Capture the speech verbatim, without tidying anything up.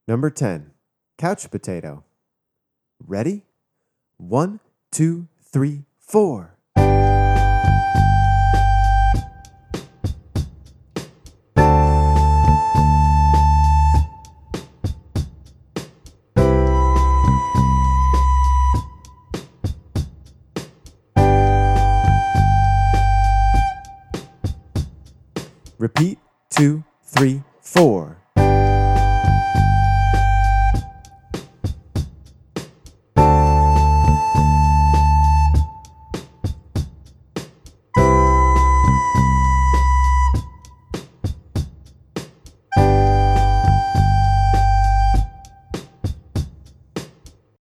Number ten, couch potato. Ready? One, two, three, four. Repeat, two, three, four.